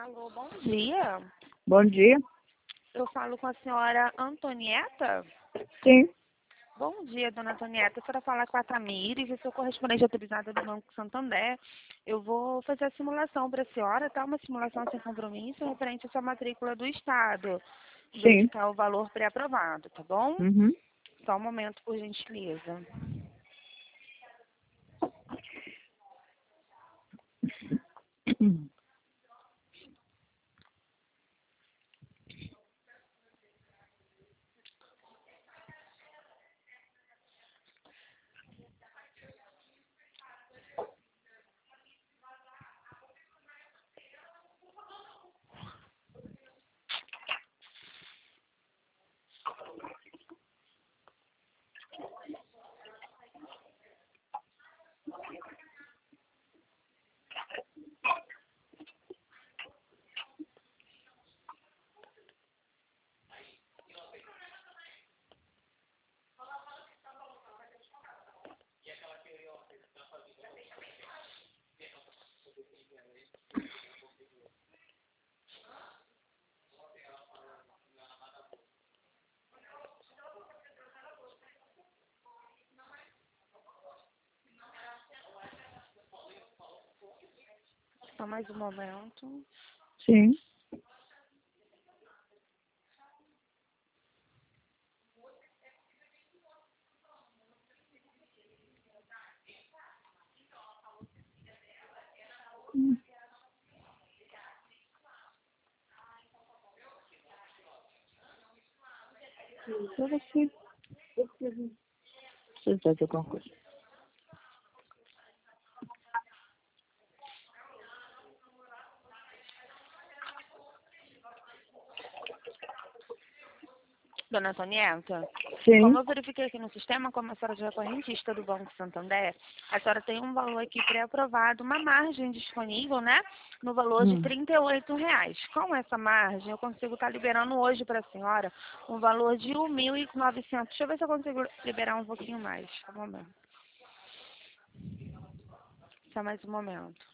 Alô, bom dia. Bom dia. Eu falo com a senhora Antonieta? Sim. Bom dia, dona Antonieta. A senhora fala com a Tamires, eu sou correspondente autorizada do Banco Santander. Eu vou fazer a simulação para a senhora, tá? Uma simulação sem compromisso referente à sua matrícula do Estado. Sim. Verificar o valor pré-aprovado, tá bom? Uhum. Só um momento, por gentileza. Só mais um momento. Sim. Só você. Precisa de alguma coisa. Dona Antonieta? Sim. Como eu verifiquei aqui no sistema, como a senhora já é correntista do Banco Santander, a senhora tem um valor aqui pré-aprovado, uma margem disponível, né? No valor de R$ 38,00. Com essa margem, eu consigo estar liberando hoje para a senhora um valor de R$ 1.900. Deixa eu ver se eu consigo liberar um pouquinho mais. Só um momento. Só mais um momento.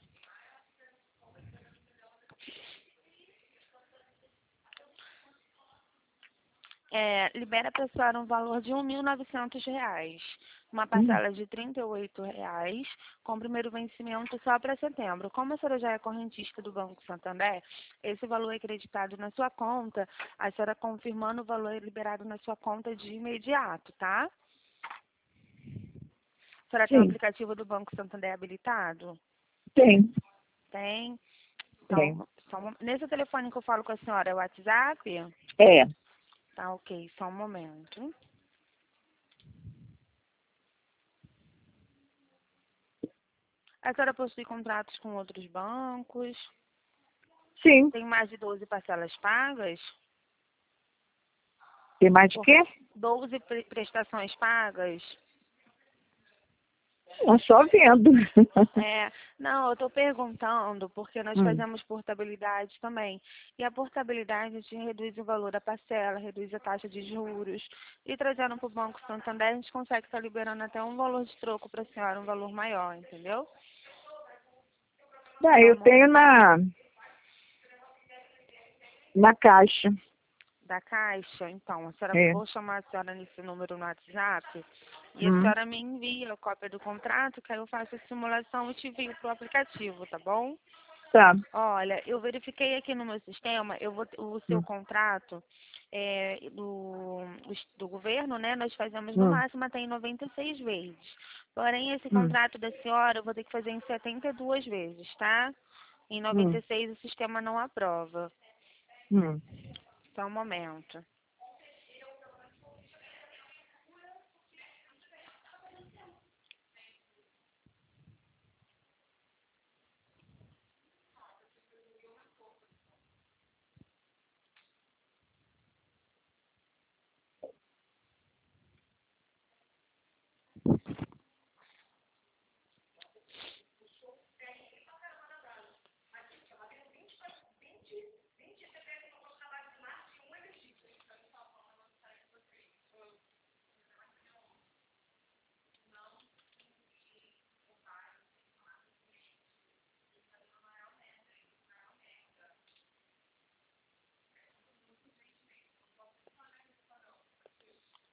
Libera para a senhora um valor de R$ 1.900, uma parcela de R$ 38,00, com primeiro vencimento só para setembro. Como a senhora já é correntista do Banco Santander, esse valor é creditado na sua conta, a senhora confirmando o valor é liberado na sua conta de imediato, tá? A senhora tem o Sim. aplicativo do Banco Santander habilitado? Tem. Tem? Tem. Então, nesse telefone que eu falo com a senhora é o WhatsApp? É. Tá, ok, só um momento. A senhora possui contratos com outros bancos? Sim. Tem mais de 12 parcelas pagas? Tem mais de quê? 12 prestações pagas? Não, só vendo. Não, eu estou perguntando porque nós fazemos portabilidade também. E a portabilidade a gente reduz o valor da parcela, reduz a taxa de juros. E trazendo para o Banco Santander, a gente consegue estar liberando até um valor de troco para a senhora, um valor maior, entendeu? Eu tenho na caixa. Da Caixa, então, a senhora, É. vou chamar a senhora nesse número no WhatsApp e a senhora me envia a cópia do contrato, que aí eu faço a simulação e te envio pro aplicativo, tá bom? Tá. Olha, eu verifiquei aqui no meu sistema, o seu contrato do governo, né? Nós fazemos no máximo até em 96 vezes. Porém, esse contrato da senhora eu vou ter que fazer em 72 vezes, tá? Em 96 o sistema não aprova. Só um momento.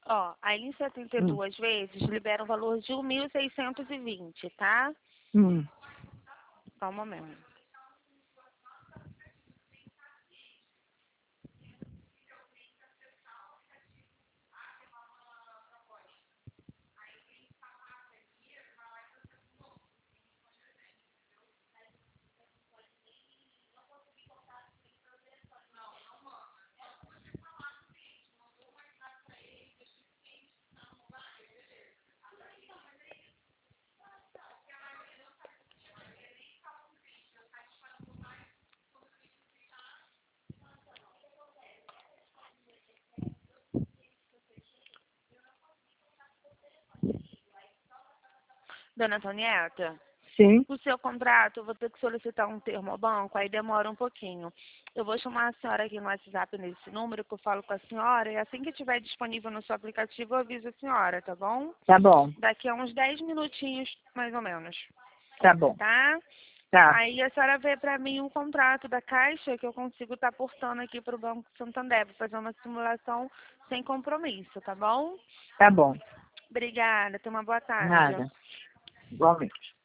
Ó, aí em 72 vezes libera um valor de 1.620, tá? Hum. Só um momento. Dona Antonieta, Sim, o seu contrato, eu vou ter que solicitar um termo ao banco, aí demora um pouquinho. Eu vou chamar a senhora aqui no WhatsApp nesse número que eu falo com a senhora e assim que estiver disponível no seu aplicativo eu aviso a senhora, tá bom? tá bom, Daqui a uns 10 minutinhos, mais ou menos, tá bom. tá? Tá, Aí a senhora vê para mim um contrato da Caixa que eu consigo estar portando aqui para o Banco Santander, para fazer uma simulação sem compromisso, tá bom? tá bom. Obrigada, tenha uma boa tarde. Nada. Igualmente.